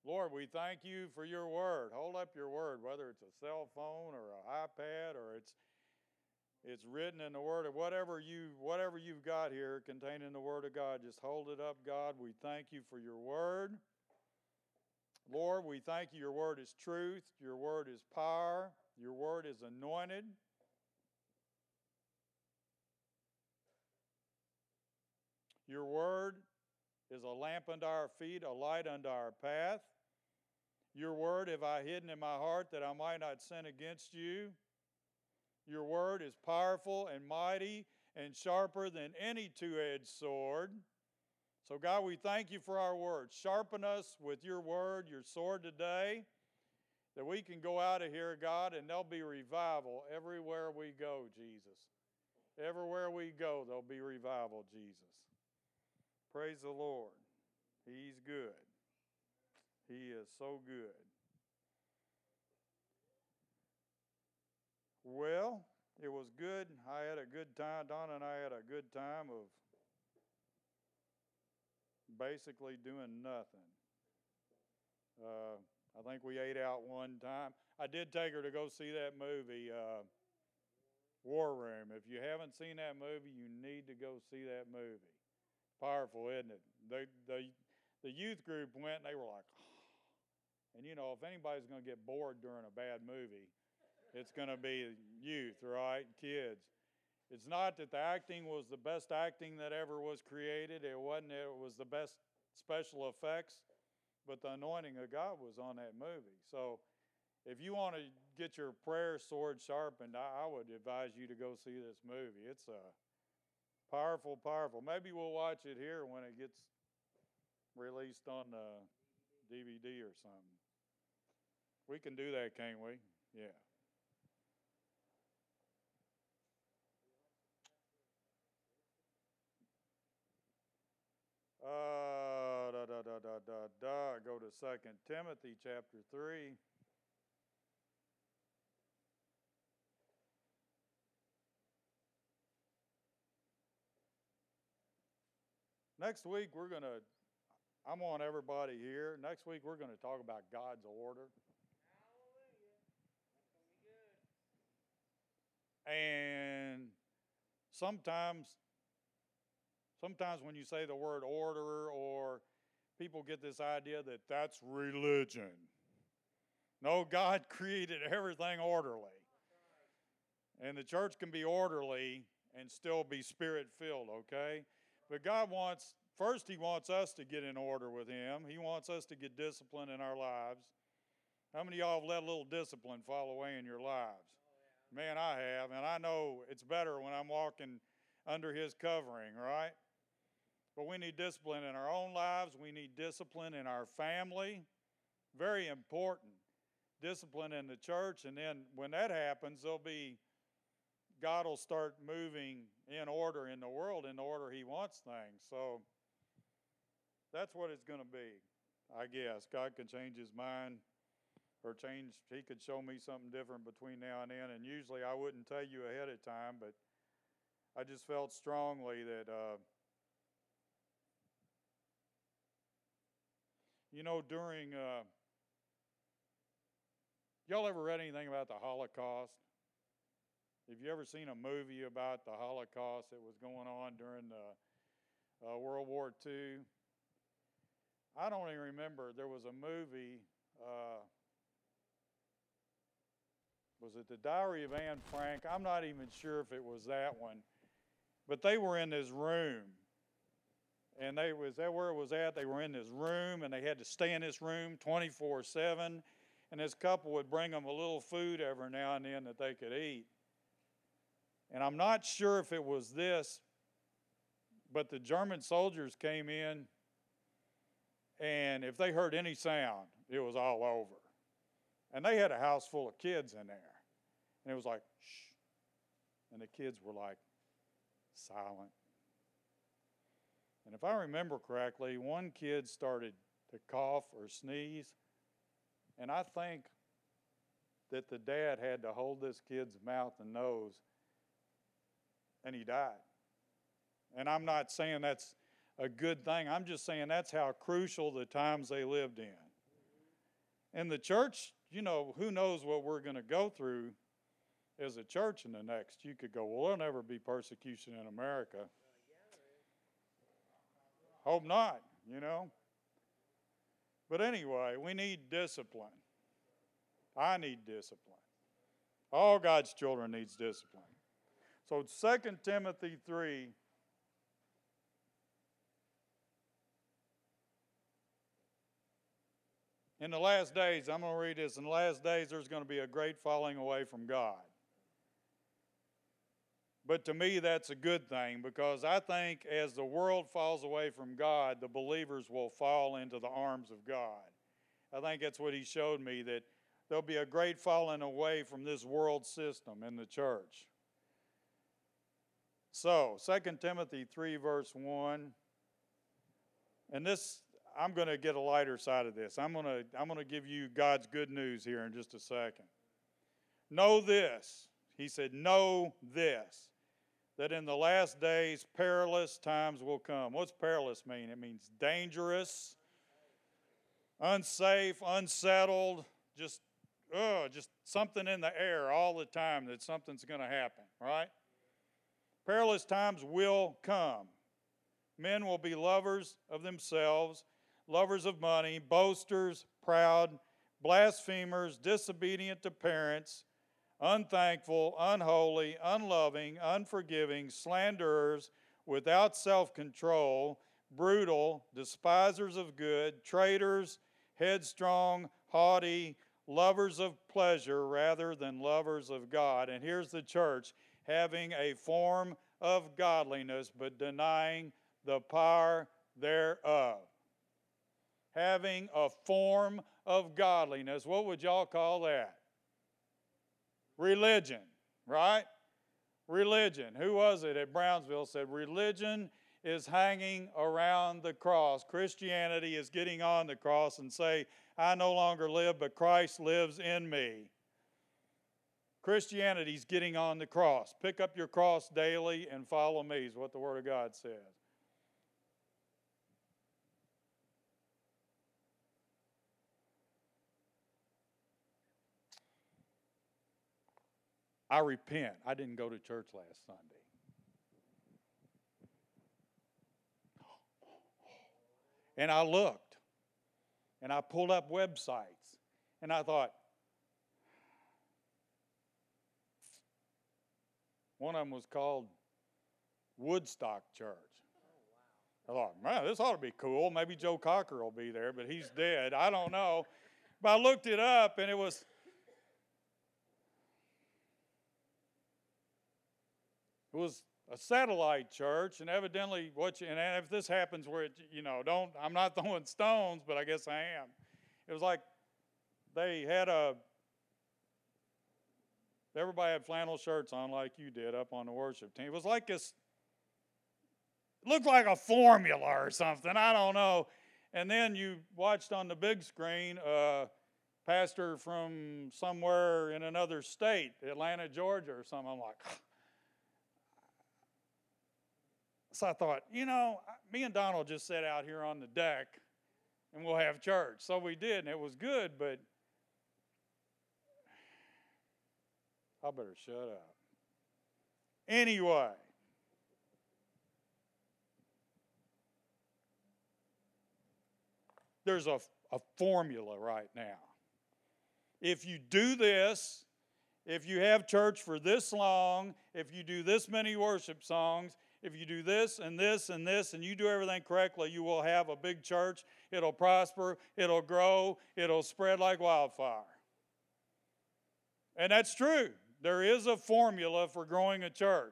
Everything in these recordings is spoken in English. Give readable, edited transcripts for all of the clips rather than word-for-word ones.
Lord, we thank you for your word. Hold up your word, whether it's a cell phone or an iPad or it's written in the word, or whatever you've got here containing the word of God. Just hold it up, God. We thank you for your word. Lord, we thank you. Your word is truth. Your word is power. Your word is anointed. Your word is a lamp unto our feet, a light unto our path. Your word have I hidden in my heart that I might not sin against you. Your word is powerful and mighty and sharper than any two-edged sword. So God, we thank you for our word. Sharpen us with your word, your sword today, that we can go out of here, God, and there'll be revival everywhere we go, Jesus. Everywhere we go, there'll be revival, Jesus. Praise the Lord. He's good. He is so good. Well, it was good. I had a good time. Donna and I had a good time of basically doing nothing. I think we ate out one time. I did take her to go see that movie, War Room. If you haven't seen that movie, you need to go see that movie. Powerful, isn't it? The youth group went and they were like, oh. And you know, if anybody's going to get bored during a bad movie, it's going to be youth, right? Kids. It's not that the acting was the best acting that ever was created. It wasn't. It was the best special effects, but the anointing of God was on that movie. So if you want to get your prayer sword sharpened, I would advise you to go see this movie. It's powerful, powerful. Maybe we'll watch it here when it gets released on DVD or something. We can do that, can't we? Yeah. Go to 2 Timothy chapter 3. Next week I want everybody here. Next week we're going to talk about God's order. Hallelujah. That's going to be good. And sometimes when you say the word order, or people get this idea that that's religion. No, God created everything orderly. And the church can be orderly and still be spirit-filled, okay? But God first He wants us to get in order with Him. He wants us to get discipline in our lives. How many of y'all have let a little discipline fall away in your lives? Man, I have, and I know it's better when I'm walking under His covering, right? But we need discipline in our own lives. We need discipline in our family. Very important. Discipline in the church. And then when that happens, God will start moving in order in the world, in the order He wants things. So that's what it's going to be, I guess. God can change His mind, or He could show me something different between now and then. And usually I wouldn't tell you ahead of time, but I just felt strongly that during, y'all ever read anything about the Holocaust? Have you ever seen a movie about the Holocaust that was going on during the World War II? I don't even remember. There was a movie, was it The Diary of Anne Frank? I'm not even sure if it was that one. But they were in this room. And was that where it was at? They were in this room, and they had to stay in this room 24/7. And this couple would bring them a little food every now and then that they could eat. And I'm not sure if it was this, but the German soldiers came in, and if they heard any sound, it was all over. And they had a house full of kids in there. And it was like, shh. And the kids were like, silent. And if I remember correctly, one kid started to cough or sneeze, and I think that the dad had to hold this kid's mouth and nose, and he died. And I'm not saying that's a good thing. I'm just saying that's how crucial the times they lived in. And the church, you know, who knows what we're going to go through as a church in the next. You could go, well, there'll never be persecution in America. Hope not, you know. But anyway, we need discipline. I need discipline. All God's children needs discipline. So 2 Timothy 3. In the last days, I'm going to read this. In the last days, there's going to be a great falling away from God. But to me, that's a good thing, because I think as the world falls away from God, the believers will fall into the arms of God. I think that's what he showed me, that there'll be a great falling away from this world system in the church. So, 2 Timothy 3, verse 1. And this, I'm going to get a lighter side of this. I'm going to give you God's good news here in just a second. Know this. He said, know this, that in the last days perilous times will come. What's perilous mean? It means dangerous, unsafe, unsettled, just something in the air all the time that something's going to happen, right? Perilous times will come. Men will be lovers of themselves, lovers of money, boasters, proud, blasphemers, disobedient to parents, unthankful, unholy, unloving, unforgiving, slanderers, without self-control, brutal, despisers of good, traitors, headstrong, haughty, lovers of pleasure rather than lovers of God. And here's the church, having a form of godliness but denying the power thereof. Having a form of godliness. What would y'all call that? Religion, right? Religion. Who was it at Brownsville said religion is hanging around the cross. Christianity is getting on the cross and say, I no longer live, but Christ lives in me. Christianity's getting on the cross. Pick up your cross daily and follow me is what the Word of God says. I repent. I didn't go to church last Sunday. And I looked, and I pulled up websites, and I thought, one of them was called Woodstock Church. I thought, man, this ought to be cool. Maybe Joe Cocker will be there, but he's dead. I don't know. But I looked it up, and it was a satellite church, and evidently and if this happens where I'm not throwing stones, but I guess I am. It was like they had everybody had flannel shirts on like you did up on the worship team. It was like this, it looked like a formula or something, I don't know. And then you watched on the big screen a pastor from somewhere in another state, Atlanta, Georgia or something. I'm like, so I thought, me and Donald just sat out here on the deck and we'll have church. So we did, and it was good, but I better shut up. Anyway, there's a formula right now. If you do this, if you have church for this long, if you do this many worship songs, if you do this and this and this, and you do everything correctly, you will have a big church. It'll prosper. It'll grow. It'll spread like wildfire. And that's true. There is a formula for growing a church.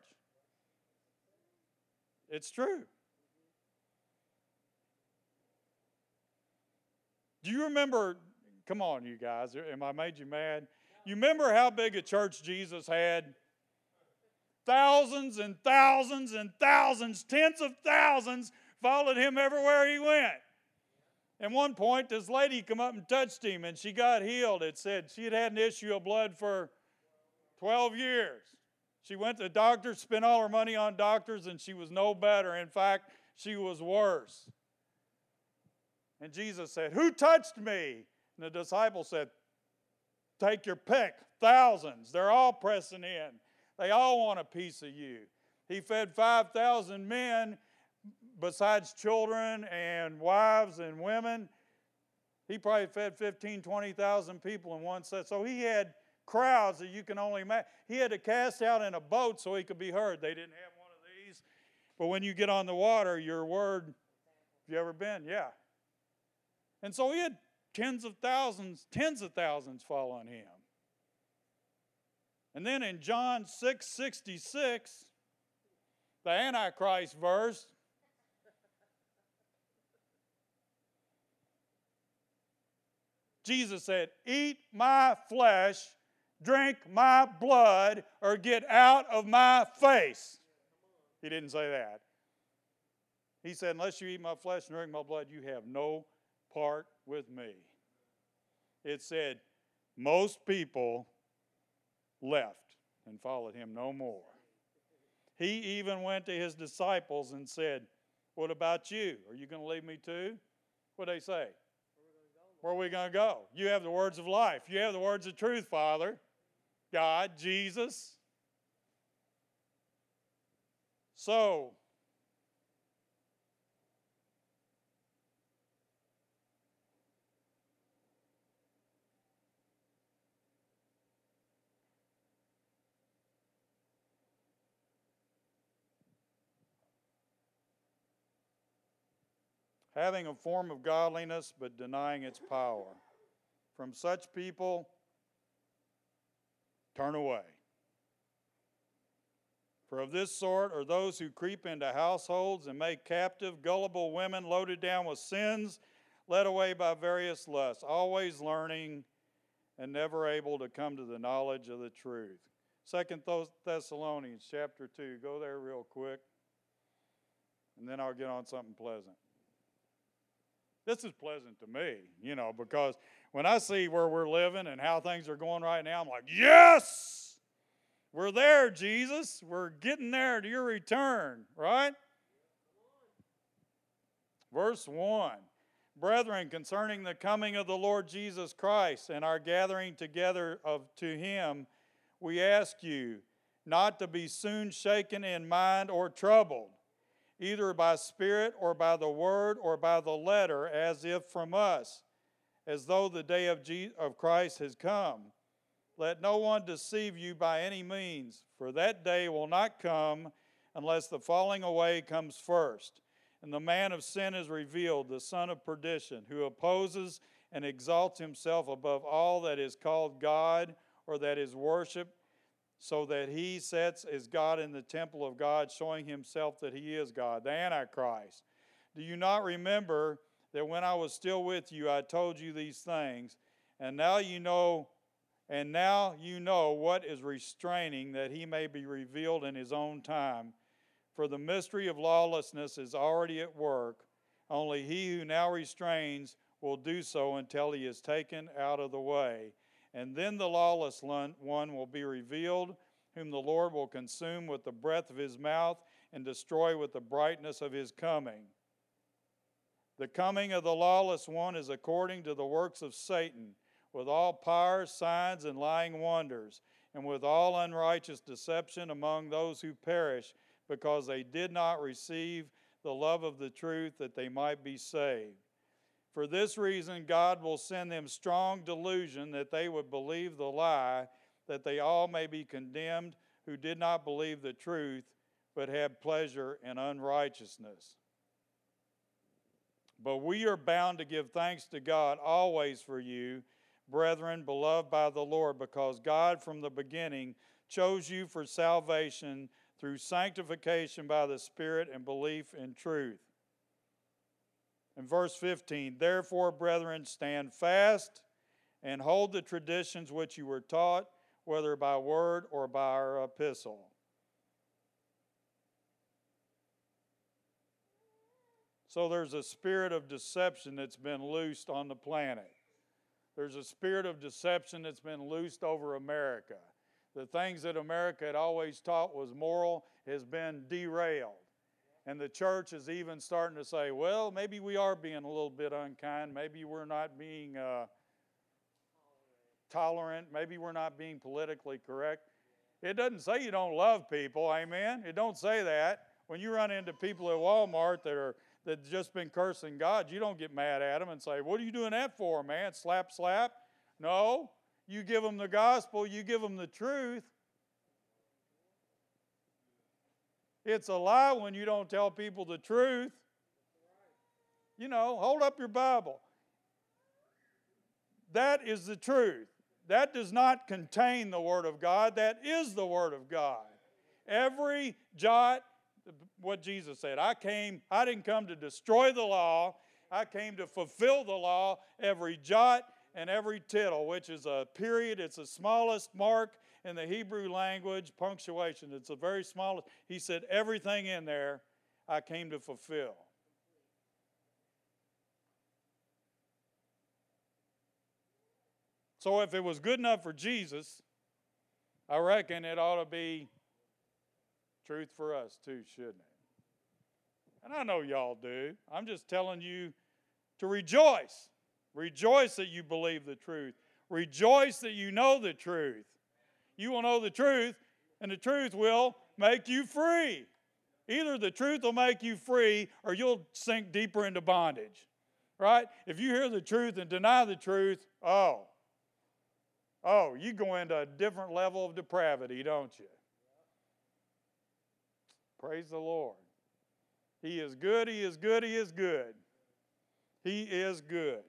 It's true. Do you remember, come on you guys, am I made you mad? You remember how big a church Jesus had? Thousands and thousands and thousands, tens of thousands followed him everywhere he went. At one point, this lady come up and touched him, and she got healed. It said she had had an issue of blood for 12 years. She went to the doctor, spent all her money on doctors, and she was no better. In fact, she was worse. And Jesus said, who touched me? And And the disciples said, take your pick, thousands. They're all pressing in. They all want a piece of you. He fed 5,000 men, besides children and wives and women. He probably fed 15,000, 20,000 people in one set. So he had crowds that you can only imagine. He had to cast out in a boat so he could be heard. They didn't have one of these. But when you get on the water, your word, have you ever been? Yeah. And so he had tens of thousands fall on him. And then in John 6:66, the Antichrist verse, Jesus said, eat my flesh, drink my blood, or get out of my face. He didn't say that. He said, unless you eat my flesh and drink my blood, you have no part with me. It said, most people left and followed him no more. He even went to his disciples and said, what about you? Are you going to leave me too? What did they say? Where are we going to go? You have the words of life. You have the words of truth, Father, God, Jesus. So, having a form of godliness but denying its power. From such people, turn away. For of this sort are those who creep into households and make captive gullible women loaded down with sins, led away by various lusts, always learning and never able to come to the knowledge of the truth. 2 Thessalonians chapter 2. Go there real quick, and then I'll get on something pleasant. This is pleasant to me, because when I see where we're living and how things are going right now, I'm like, yes! We're there, Jesus. We're getting there to your return, right? Verse 1. Brethren, concerning the coming of the Lord Jesus Christ and our gathering together to him, we ask you not to be soon shaken in mind or troubled, either by spirit or by the word or by the letter, as if from us, as though the day of Christ has come. Let no one deceive you by any means, for that day will not come unless the falling away comes first. And the man of sin is revealed, the son of perdition, who opposes and exalts himself above all that is called God or that is worshipped, so that he sets as God in the temple of God, showing himself that he is God, the Antichrist. Do you not remember that when I was still with you, I told you these things, and now you know what is restraining, that he may be revealed in his own time. For the mystery of lawlessness is already at work. Only he who now restrains will do so until he is taken out of the way. And then the lawless one will be revealed, whom the Lord will consume with the breath of his mouth and destroy with the brightness of his coming. The coming of the lawless one is according to the works of Satan, with all power, signs, and lying wonders, and with all unrighteous deception among those who perish, because they did not receive the love of the truth, that they might be saved. For this reason, God will send them strong delusion, that they would believe the lie, that they all may be condemned who did not believe the truth, but had pleasure in unrighteousness. But we are bound to give thanks to God always for you, brethren, beloved by the Lord, because God from the beginning chose you for salvation through sanctification by the Spirit and belief in truth. In verse 15, therefore, brethren, stand fast and hold the traditions which you were taught, whether by word or by our epistle. So there's a spirit of deception that's been loosed on the planet. There's a spirit of deception that's been loosed over America. The things that America had always taught was moral has been derailed. And the church is even starting to say, well, maybe we are being a little bit unkind. Maybe we're not being tolerant. Maybe we're not being politically correct. It doesn't say you don't love people, amen? It don't say that. When you run into people at Walmart that just been cursing God, you don't get mad at them and say, what are you doing that for, man? Slap, slap. No, you give them the gospel, you give them the truth. It's a lie when you don't tell people the truth. You know, hold up your Bible. That is the truth. That does not contain the Word of God. That is the Word of God. Every jot, what Jesus said, I didn't come to destroy the law. I came to fulfill the law. Every jot and every tittle, which is a period. It's the smallest mark in the Hebrew language, punctuation. It's the very smallest. He said, everything in there I came to fulfill. So if it was good enough for Jesus, I reckon it ought to be truth for us too, shouldn't it? And I know y'all do. I'm just telling you to rejoice. Rejoice that you believe the truth. Rejoice that you know the truth. You will know the truth, and the truth will make you free. Either the truth will make you free, or you'll sink deeper into bondage. Right? If you hear the truth and deny the truth, you go into a different level of depravity, don't you? Praise the Lord. He is good, He is good, He is good. He is good.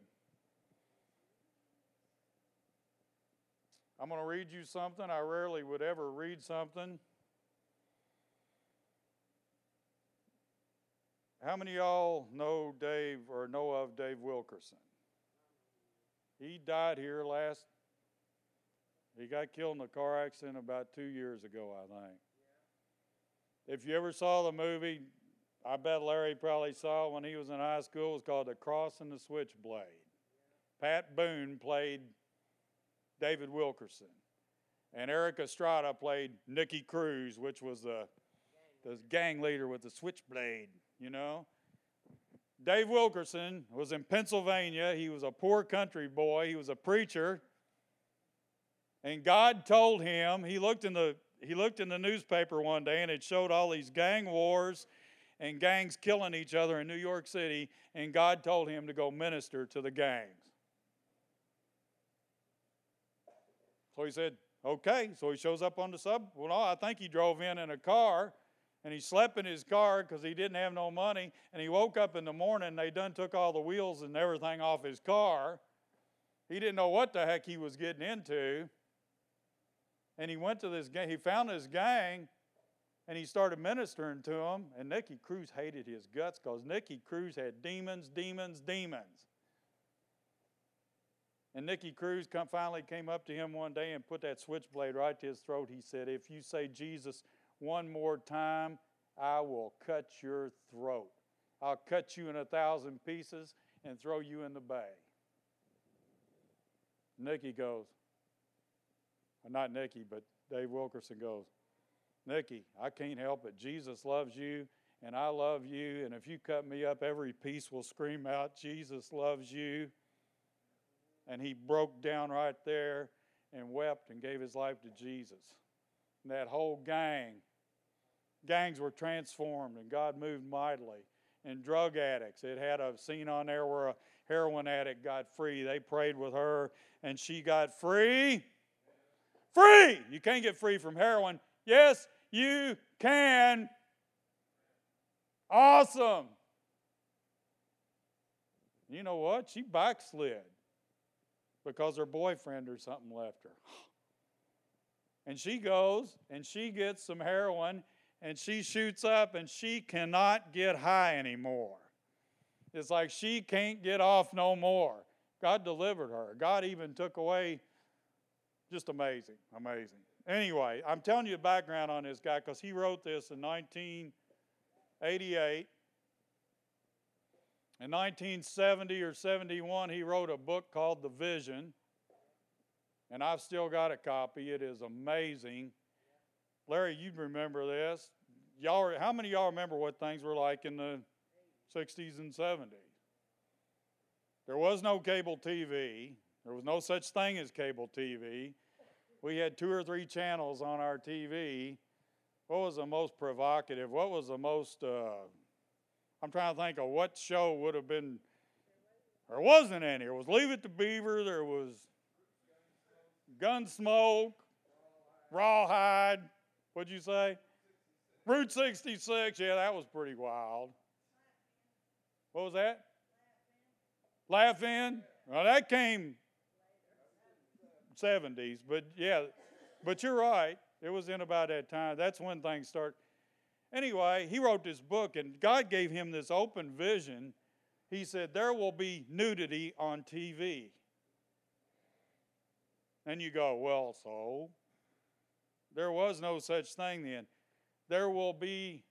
I'm going to read you something. I rarely would ever read something. How many of y'all know Dave or know of Dave Wilkerson? He died here he got killed in a car accident about 2 years ago, I think. If you ever saw the movie, I bet Larry probably saw it when he was in high school. It was called The Cross and the Switchblade. Pat Boone played David Wilkerson. And Eric Estrada played Nicky Cruz, which was the gang leader with the switchblade, you know. Dave Wilkerson was in Pennsylvania. He was a poor country boy. He was a preacher. And God told him, he looked in the newspaper one day and it showed all these gang wars and gangs killing each other in New York City, and God told him to go minister to the gangs. So he said, okay. So he shows up on the I think he drove in a car, and he slept in his car because he didn't have no money, and he woke up in the morning and they done took all the wheels and everything off his car. He didn't know what the heck he was getting into. And he went to this gang, he found this gang, and he started ministering to them. And Nicky Cruz hated his guts because Nicky Cruz had demons. And Nicky Cruz finally came up to him one day and put that switchblade right to his throat. He said, if you say Jesus one more time, I will cut your throat. I'll cut you in 1,000 pieces and throw you in the bay. Nicky goes, not Nicky, but Dave Wilkerson goes, Nicky, I can't help it. Jesus loves you, and I love you, and if you cut me up, every piece will scream out, Jesus loves you. And he broke down right there and wept and gave his life to Jesus. And that whole gangs were transformed, and God moved mightily. And drug addicts, it had a scene on there where a heroin addict got free. They prayed with her, and she got free. Free! You can't get free from heroin. Yes, you can. Awesome. You know what? She backslid because her boyfriend or something left her. And she goes and she gets some heroin and she shoots up and she cannot get high anymore. It's like she can't get off no more. God delivered her. God even took away. Just amazing. Anyway, I'm telling you the background on this guy because he wrote this in 1988. In 1970 or 71, he wrote a book called The Vision, and I've still got a copy. It is amazing. Larry, you remember this. How many of y'all remember what things were like in the 60s and 70s? There was no cable TV. There was no such thing as cable TV. We had 2 or 3 channels on our TV. What was the most provocative? What was the most, I'm trying to think of what show would have been, there wasn't any. There was Leave It to Beaver, there was Gunsmoke, Rawhide, what'd you say? Route 66, yeah, that was pretty wild. What was that? Laugh-In? Well, that came 70s, but yeah, but you're right. It was in about that time. That's when things start. Anyway, he wrote this book, and God gave him this open vision. He said, there will be nudity on TV. And you go, well, so? There was no such thing then. There will be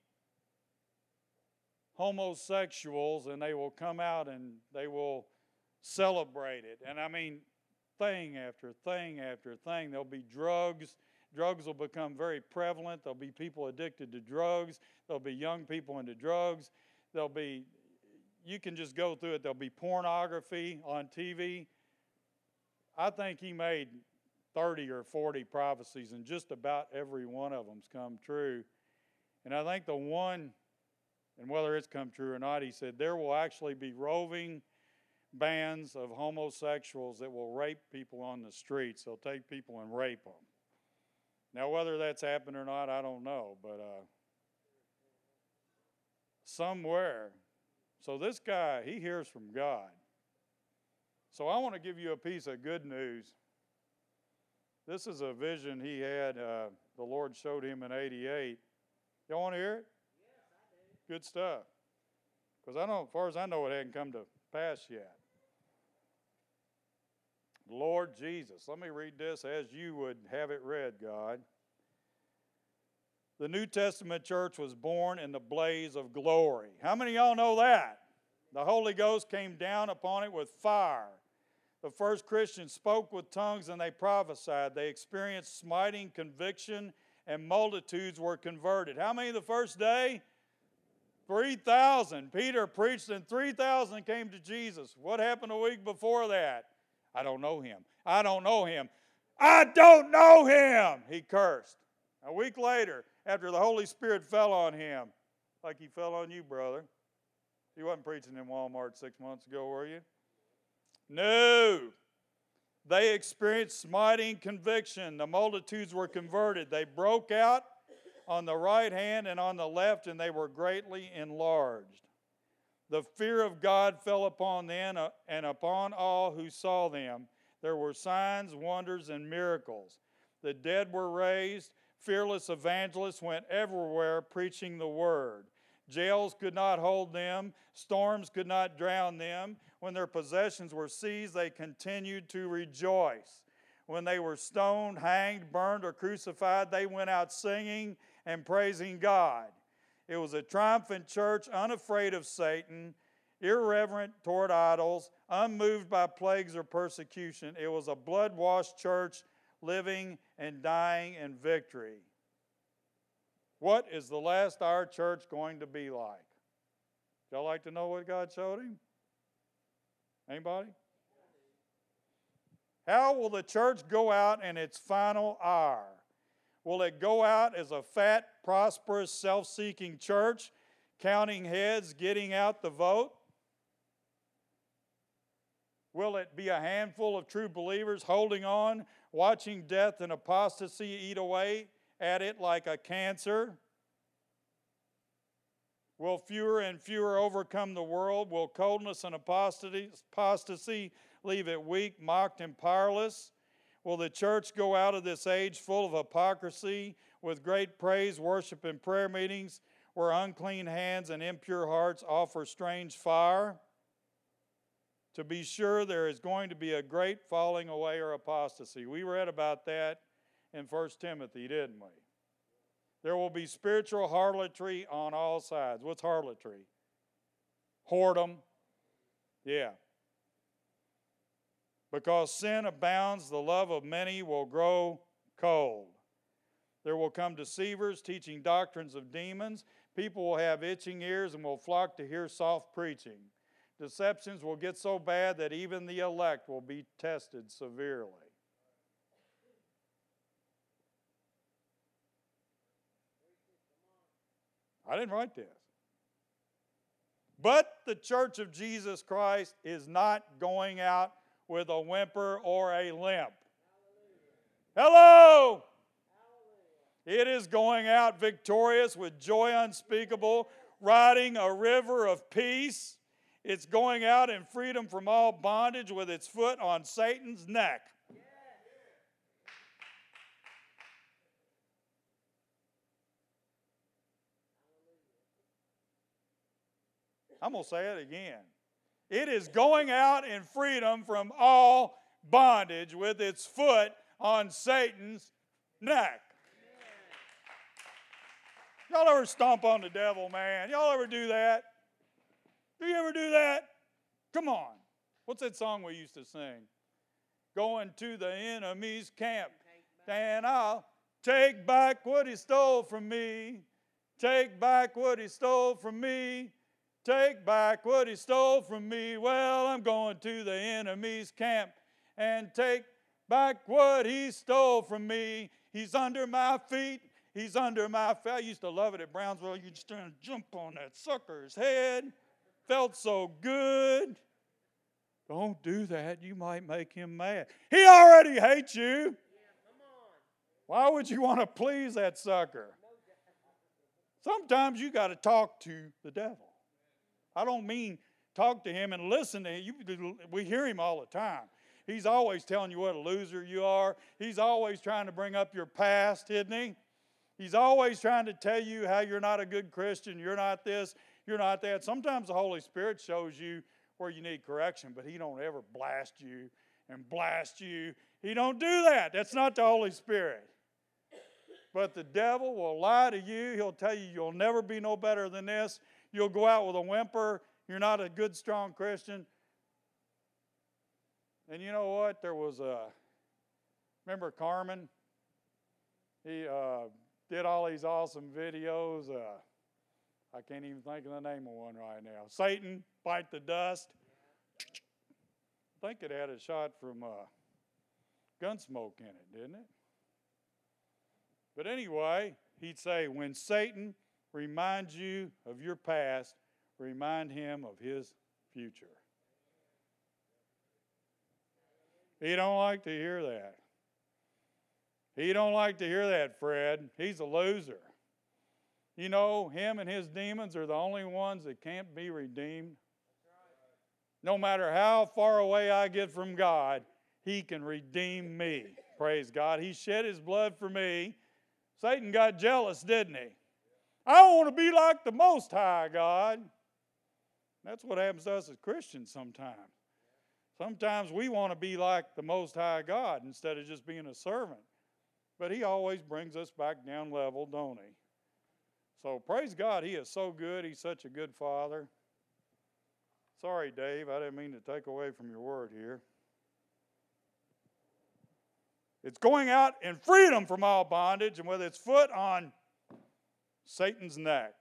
homosexuals, and they will come out and they will celebrate it. And I mean, thing after thing after thing. There'll be drugs. Drugs will become very prevalent. There'll be people addicted to drugs. There'll be young people into drugs. There'll be, you can just go through it. There'll be pornography on TV. I think he made 30 or 40 prophecies, and just about every one of them's come true. And I think the one, and whether it's come true or not, he said there will actually be roving bands of homosexuals that will rape people on the streets. They'll take people and rape them. Now, whether that's happened or not, I don't know, but somewhere. So this guy, he hears from God. So I want to give you a piece of good news. This is a vision he had, the Lord showed him in '88. Y'all want to hear it? Yes, I do. Good stuff. Because I know, as far as I know, it hadn't come to pass yet. Lord Jesus, let me read this as you would have it read, God. The New Testament church was born in the blaze of glory. How many of y'all know that? The Holy Ghost came down upon it with fire. The first Christians spoke with tongues and they prophesied. They experienced smiting conviction and multitudes were converted. How many the first day? 3,000. Peter preached and 3,000 came to Jesus. What happened a week before that? I don't know him. I don't know him. I don't know him, he cursed. A week later, after the Holy Spirit fell on him, like he fell on you, brother. You wasn't preaching in Walmart 6 months ago, were you? No. They experienced smiting conviction. The multitudes were converted. They broke out on the right hand and on the left, and they were greatly enlarged. The fear of God fell upon them and upon all who saw them. There were signs, wonders, and miracles. The dead were raised. Fearless evangelists went everywhere preaching the word. Jails could not hold them. Storms could not drown them. When their possessions were seized, they continued to rejoice. When they were stoned, hanged, burned, or crucified, they went out singing and praising God. It was a triumphant church, unafraid of Satan, irreverent toward idols, unmoved by plagues or persecution. It was a blood-washed church living and dying in victory. What is the last hour church going to be like? Y'all like to know what God showed him? Anybody? How will the church go out in its final hour? Will it go out as a fat, prosperous, self-seeking church, counting heads, getting out the vote? Will it be a handful of true believers holding on, watching death and apostasy eat away at it like a cancer? Will fewer and fewer overcome the world? Will coldness and apostasy leave it weak, mocked, and powerless? Will the church go out of this age full of hypocrisy with great praise, worship, and prayer meetings where unclean hands and impure hearts offer strange fire? To be sure, there is going to be a great falling away or apostasy. We read about that in 1 Timothy, didn't we? There will be spiritual harlotry on all sides. What's harlotry? Whoredom. Yeah. Because sin abounds, the love of many will grow cold. There will come deceivers teaching doctrines of demons. People will have itching ears and will flock to hear soft preaching. deceptions will get so bad that even the elect will be tested severely. I didn't write this. But the church of Jesus Christ is not going out with a whimper or a limp. Hello! It is going out victorious with joy unspeakable, riding a river of peace. It's going out in freedom from all bondage with its foot on Satan's neck. I'm going to say it again. It is going out in freedom from all bondage with its foot on Satan's neck. Y'all ever stomp on the devil, man? Y'all ever do that? Do you ever do that? Come on. What's that song we used to sing? Going to the enemy's camp, and I'll take back what he stole from me. Take back what he stole from me. Take back what he stole from me. Well, I'm going to the enemy's camp and take back what he stole from me. He's under my feet. He's under my feet. I used to love it at Brownsville. You just stand and jump on that sucker's head. Felt so good. Don't do that. You might make him mad. He already hates you. Why would you want to please that sucker? Sometimes you got to talk to the devil. I don't mean talk to him and listen to him. We hear him all the time. He's always telling you what a loser you are. He's always trying to bring up your past, isn't he? He's always trying to tell you how you're not a good Christian. You're not this, you're not that. Sometimes the Holy Spirit shows you where you need correction, but he don't ever blast you and blast you. He don't do that. That's not the Holy Spirit. But the devil will lie to you. He'll tell you you'll never be no better than this. You'll go out with a whimper. You're not a good, strong Christian. And you know what? There was remember Carmen? He did all these awesome videos. I can't even think of the name of one right now. Satan, Bite the Dust. I think it had a shot from Gunsmoke in it, didn't it? But anyway, he'd say, when Satan reminds you of your past, remind him of his future. He don't like to hear that. He don't like to hear that, Fred. He's a loser. You know, him and his demons are the only ones that can't be redeemed. No matter how far away I get from God, he can redeem me. Praise God. He shed his blood for me. Satan got jealous, didn't he? I want to be like the Most High God. That's what happens to us as Christians sometimes. Sometimes we want to be like the Most High God instead of just being a servant. But he always brings us back down level, don't he? So praise God, he is so good. He's such a good father. Sorry, Dave, I didn't mean to take away from your word here. It's going out in freedom from all bondage and with its foot on Satan's neck.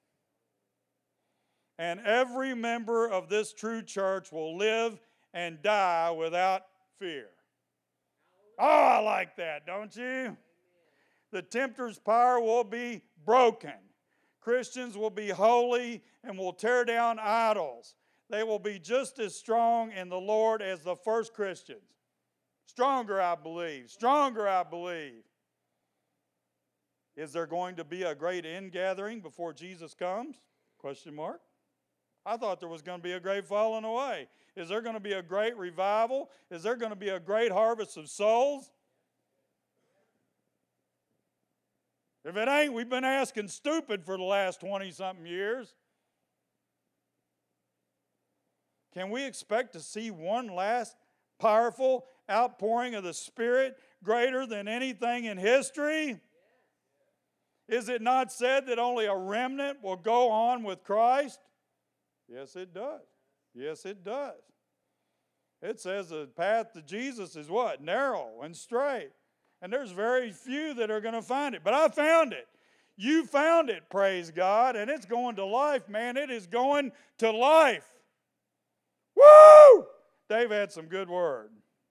And every member of this true church will live and die without fear. Oh, I like that, don't you? The tempter's power will be broken. Christians will be holy and will tear down idols. They will be just as strong in the Lord as the first Christians. Stronger, I believe. Stronger, I believe. Is there going to be a great ingathering before Jesus comes? Question mark. I thought there was going to be a great falling away. Is there going to be a great revival? Is there going to be a great harvest of souls? If it ain't, we've been asking stupid for the last 20-something years. Can we expect to see one last powerful outpouring of the Spirit greater than anything in history? Is it not said that only a remnant will go on with Christ? Yes, it does. Yes, it does. It says the path to Jesus is what? Narrow and straight. And there's very few that are going to find it. But I found it. You found it, praise God. And it's going to life, man. It is going to life. Woo! Dave had some good word.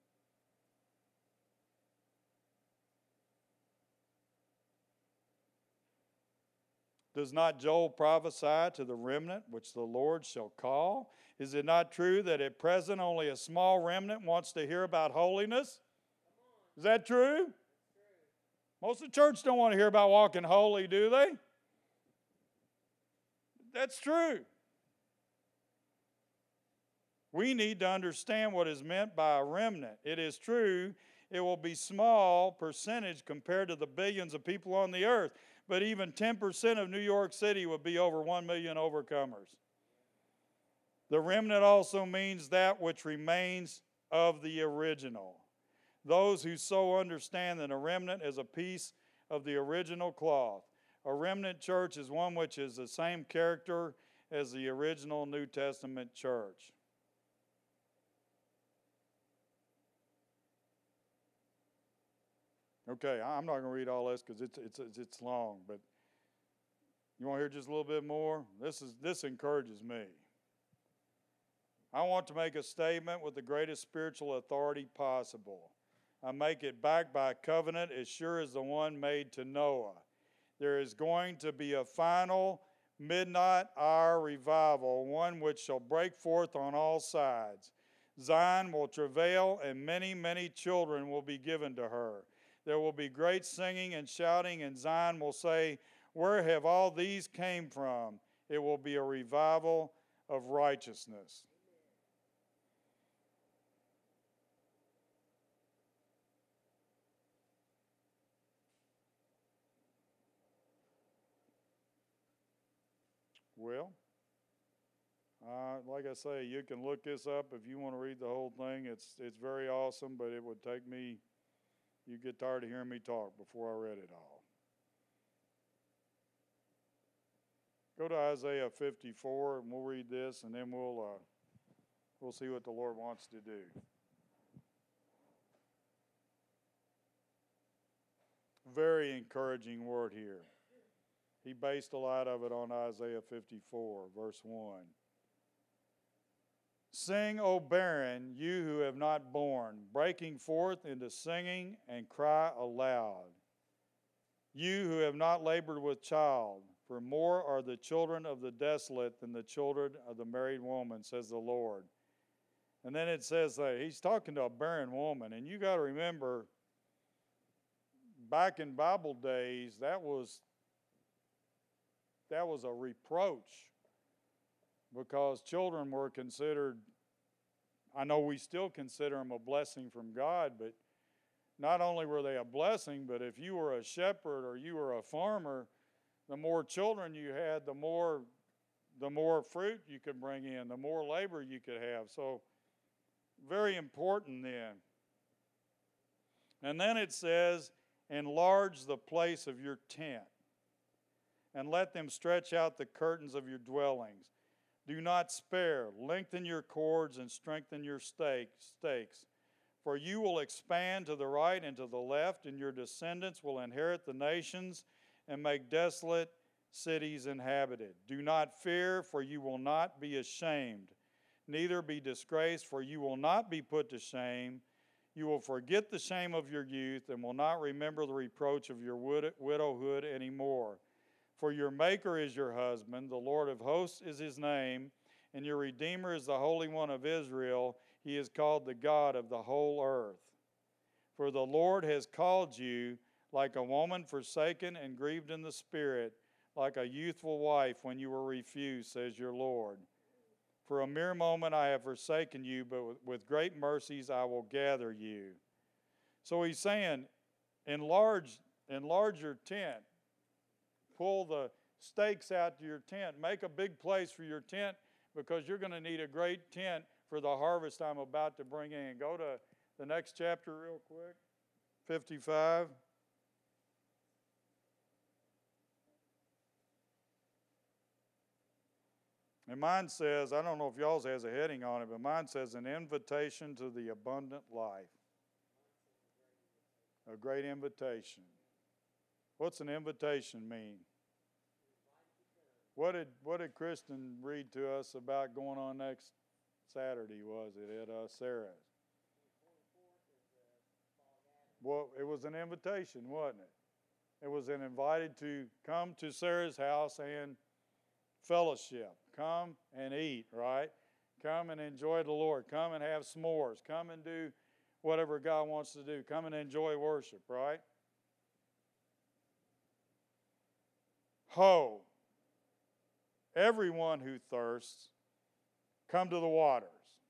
Does not Joel prophesy to the remnant which the Lord shall call? Is it not true that at present only a small remnant wants to hear about holiness? Is that true? Most of the church don't want to hear about walking holy, do they? That's true. We need to understand what is meant by a remnant. It is true, it will be small percentage compared to the billions of people on the earth, but even 10% of New York City would be over 1 million overcomers. The remnant also means that which remains of the original. Those who so understand that a remnant is a piece of the original cloth. A remnant church is one which is the same character as the original New Testament church. Okay, I'm not going to read all this because it's long, but you want to hear just a little bit more? This encourages me. I want to make a statement with the greatest spiritual authority possible. I make it backed by a covenant as sure as the one made to Noah. There is going to be a final midnight hour revival, one which shall break forth on all sides. Zion will travail, and many, many children will be given to her. There will be great singing and shouting, and Zion will say, "Where have all these came from?" It will be a revival of righteousness. Well, like I say, you can look this up if you want to read the whole thing. It's very awesome, but it would take me, you'd get tired of hearing me talk before I read it all. Go to Isaiah 54, and we'll read this, and then we'll see what the Lord wants to do. Very encouraging word here. He based a lot of it on Isaiah 54, verse 1. Sing, O barren, you who have not borne, breaking forth into singing and cry aloud. You who have not labored with child, for more are the children of the desolate than the children of the married woman, says the Lord. And then it says that he's talking to a barren woman, and you got to remember, back in Bible days, that was a reproach because children were considered, I know we still consider them a blessing from God, but not only were they a blessing, but if you were a shepherd or you were a farmer, the more children you had, the more fruit you could bring in, the more labor you could have. So very important then. And then it says, enlarge the place of your tent, and let them stretch out the curtains of your dwellings. Do not spare. Lengthen your cords and strengthen your stakes. For you will expand to the right and to the left, and your descendants will inherit the nations and make desolate cities inhabited. Do not fear, for you will not be ashamed. Neither be disgraced, for you will not be put to shame. You will forget the shame of your youth and will not remember the reproach of your widowhood anymore. For your Maker is your husband, the Lord of hosts is his name, and your Redeemer is the Holy One of Israel. He is called the God of the whole earth. For the Lord has called you like a woman forsaken and grieved in the spirit, like a youthful wife when you were refused, says your Lord. For a mere moment I have forsaken you, but with great mercies I will gather you. So he's saying, enlarge your tent. Pull the stakes out to your tent. Make a big place for your tent because you're going to need a great tent for the harvest I'm about to bring in. Go to the next chapter real quick, 55. And mine says, I don't know if y'all's has a heading on it, but mine says an invitation to the abundant life. A great invitation. What's an invitation mean? What did Kristen read to us about going on next Saturday, was it, at Sarah's? Well, it was an invitation, wasn't it? It was an invited to come to Sarah's house and fellowship. Come and eat, right? Come and enjoy the Lord. Come and have s'mores. Come and do whatever God wants to do. Come and enjoy worship, right? Ho, everyone who thirsts, come to the waters.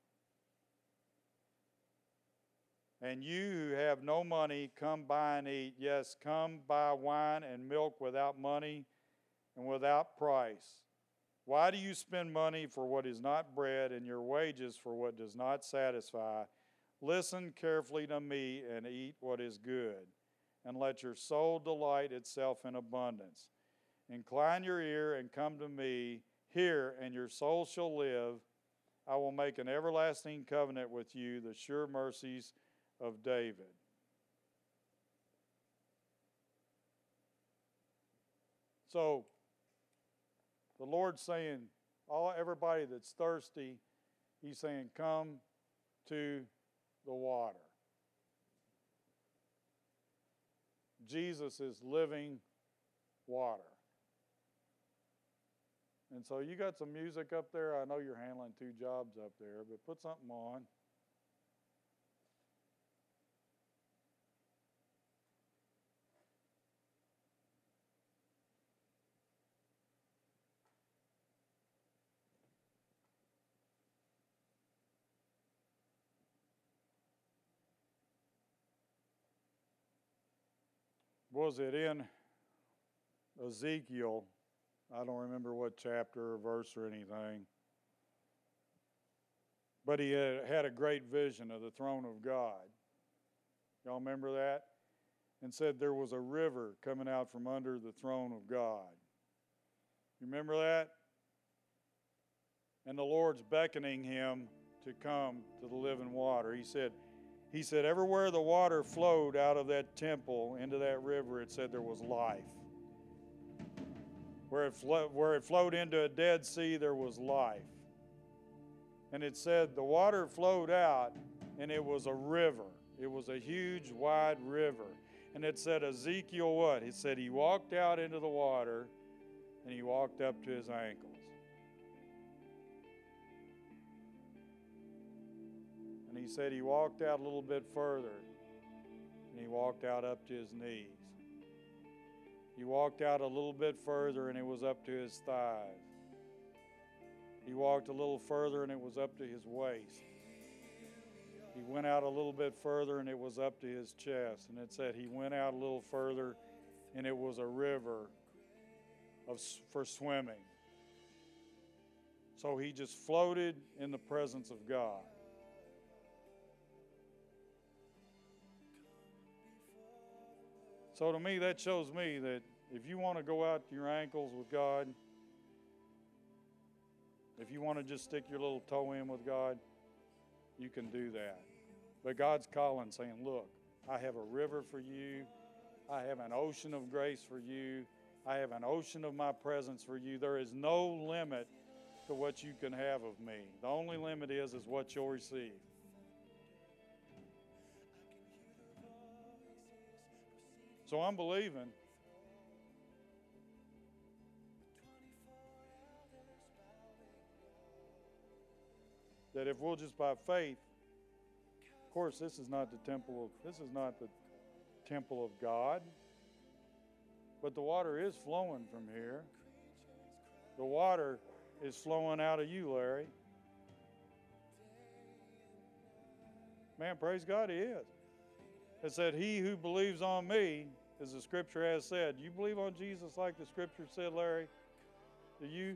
And you who have no money, come buy and eat. Yes, come buy wine and milk without money and without price. Why do you spend money for what is not bread and your wages for what does not satisfy? Listen carefully to me and eat what is good, and let your soul delight itself in abundance. Incline your ear and come to me. Hear, and your soul shall live. I will make an everlasting covenant with you, the sure mercies of David. So, the Lord's saying, everybody that's thirsty, He's saying, come to the water. Jesus is living water. And so you got some music up there. I know you're handling 2 jobs up there, but put something on. Was it in Ezekiel? I don't remember what chapter or verse or anything. But he had a great vision of the throne of God. Y'all remember that? And said there was a river coming out from under the throne of God. You remember that? And the Lord's beckoning him to come to the living water. He said, everywhere the water flowed out of that temple into that river, it said there was life. Where it flowed into a dead sea, there was life. And it said the water flowed out, and it was a river. It was a huge, wide river. And it said Ezekiel what? It said he walked out into the water, and he walked up to his ankles. And he said he walked out a little bit further, and he walked out up to his knees. He walked out a little bit further, and it was up to his thighs. He walked a little further, and it was up to his waist. He went out a little bit further, and it was up to his chest. And it said he went out a little further, and it was a river for swimming. So he just floated in the presence of God. So to me, that shows me that if you want to go out to your ankles with God, if you want to just stick your little toe in with God, you can do that. But God's calling, saying, look, I have a river for you. I have an ocean of grace for you. I have an ocean of my presence for you. There is no limit to what you can have of me. The only limit is what you'll receive. So I'm believing that if we'll just by faith, of course, this is not the temple of God, but the water is flowing from here. The water is flowing out of you, Larry. Man, praise God, he is. It said, he who believes on me, as the scripture has said. You believe on Jesus like the scripture said, Larry? Do you,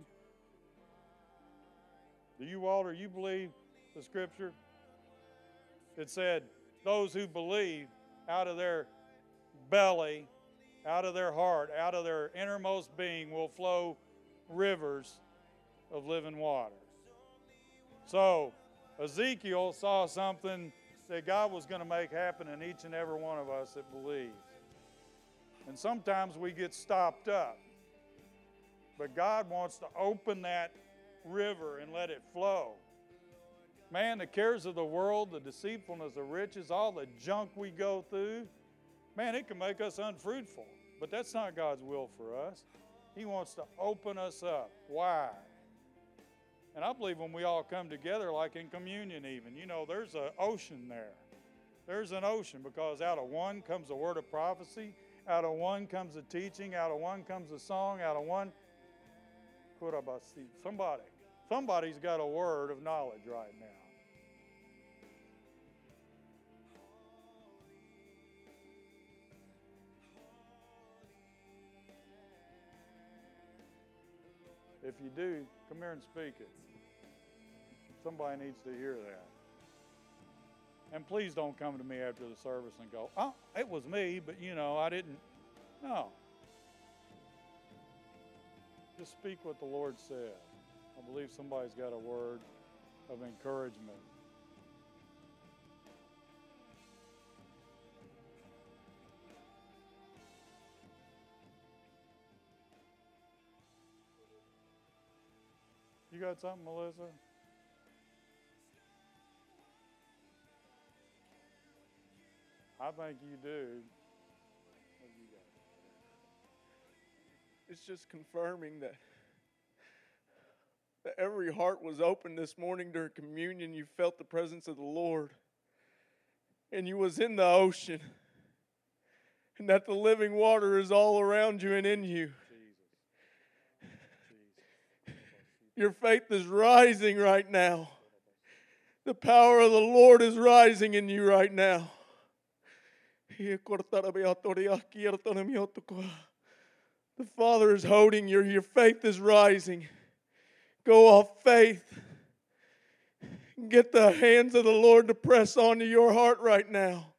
Walter, you believe the scripture? It said, those who believe, out of their belly, out of their heart, out of their innermost being will flow rivers of living water. So Ezekiel saw something that God was going to make happen in each and every one of us that believes. And sometimes we get stopped up. But God wants to open that river and let it flow. Man, the cares of the world, the deceitfulness of riches, all the junk we go through, man, it can make us unfruitful. But that's not God's will for us. He wants to open us up wide. And I believe when we all come together, like in communion even, there's an ocean there. There's an ocean, because out of one comes a word of prophecy, out of one comes a teaching, out of one comes a song, out of one, somebody's got a word of knowledge right now. If you do, come here and speak it. Somebody needs to hear that. And please don't come to me after the service and go, oh, it was me, but I didn't. No. Just speak what the Lord said. I believe somebody's got a word of encouragement. You got something, Melissa? I think you do. What do you got? It's just confirming that every heart was open this morning during communion. You felt the presence of the Lord. And you was in the ocean. And that the living water is all around you and in you. Your faith is rising right now. The power of the Lord is rising in you right now. The Father is holding you. Your faith is rising. Go off faith. Get the hands of the Lord to press onto your heart right now.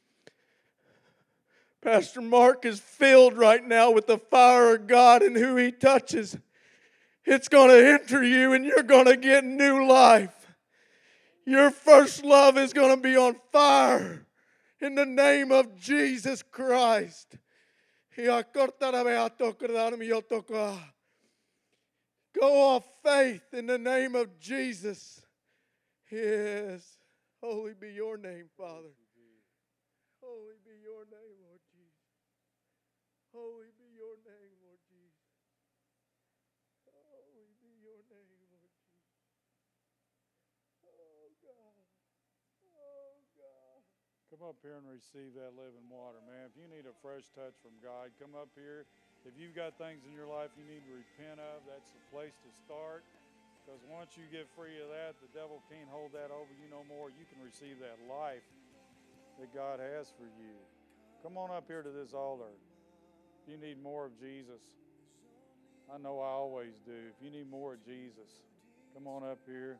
Pastor Mark is filled right now with the fire of God, and who he touches, it's going to enter you and you're going to get new life. Your first love is going to be on fire in the name of Jesus Christ. Go off faith in the name of Jesus. Yes. Holy be your name, Father. Holy be your name, Lord Jesus. Holy be your name, Lord Jesus. Holy be your name, Lord Jesus. Oh, God. Oh, God. Come up here and receive that living water, man. If you need a fresh touch from God, come up here. If you've got things in your life you need to repent of, that's the place to start. Because once you get free of that, the devil can't hold that over you no more. You can receive that life that God has for you. Come on up here to this altar. If you need more of Jesus, I know I always do. If you need more of Jesus, come on up here.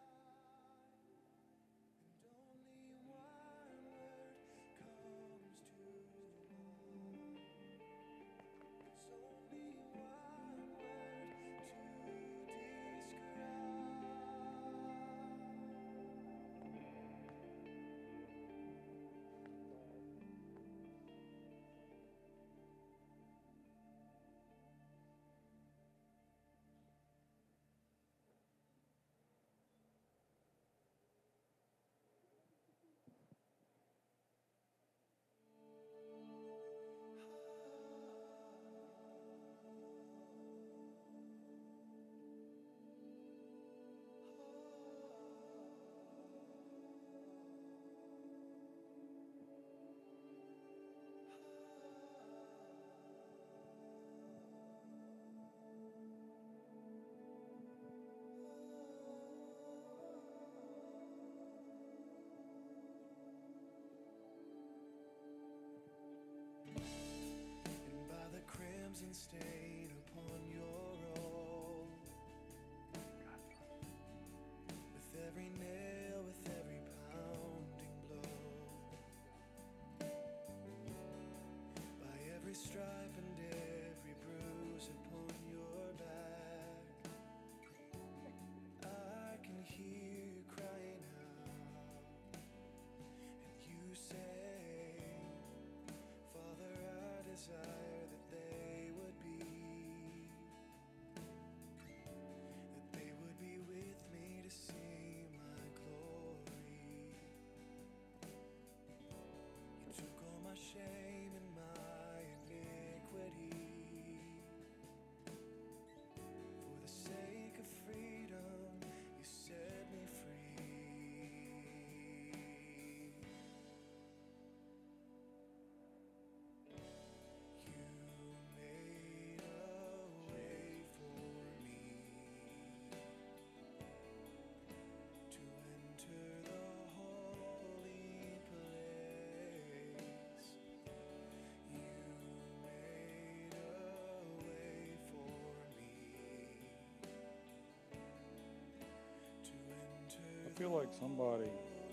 feel like somebody,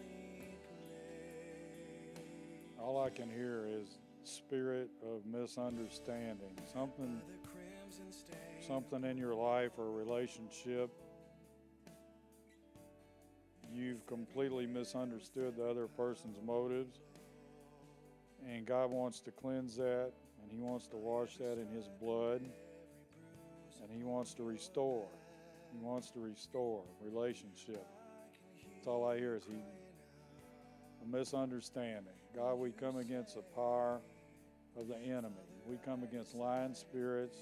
all I can hear is spirit of misunderstanding. Something in your life or relationship, you've completely misunderstood the other person's motives. And God wants to cleanse that, and He wants to wash that in His blood, and He wants to restore. He wants to restore relationship. That's all I hear is a misunderstanding. God, we come against the power of the enemy. We come against lying spirits.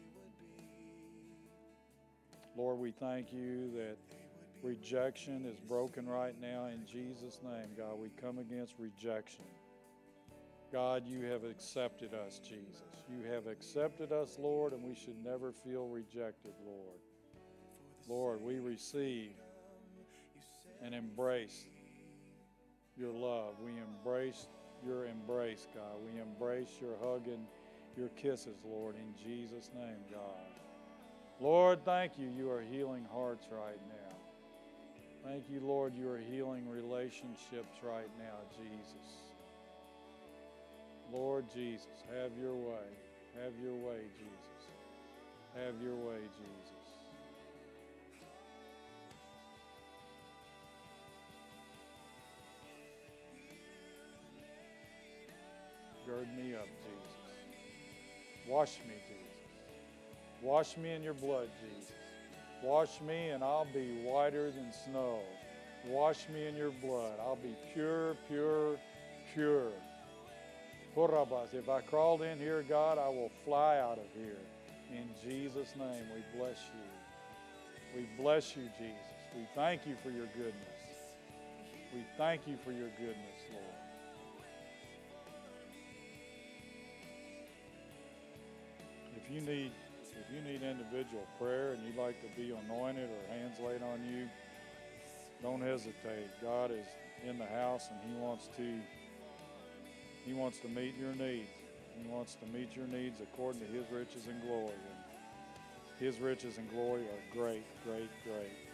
Lord, we thank you that rejection is broken right now in Jesus' name. God, we come against rejection. God, you have accepted us, Jesus. You have accepted us, Lord, and we should never feel rejected, Lord. Lord, we receive and embrace your love. We embrace your embrace, God. We embrace your hug and your kisses, Lord, in Jesus' name, God. Lord, thank you. You are healing hearts right now. Thank you, Lord, you are healing relationships right now, Jesus. Lord Jesus, have your way. Have your way, Jesus. Have your way, Jesus. Gird me up, Jesus. Wash me, Jesus. Wash me in your blood, Jesus. Wash me and I'll be whiter than snow. Wash me in your blood. I'll be pure, pure, pure. If I crawled in here, God, I will fly out of here. In Jesus' name, we bless you. We bless you, Jesus. We thank you for your goodness. We thank you for your goodness, Lord. If you need individual prayer and you'd like to be anointed or hands laid on you, don't hesitate. God is in the house and He wants to meet your needs. He wants to meet your needs according to His riches and glory. And His riches and glory are great, great, great.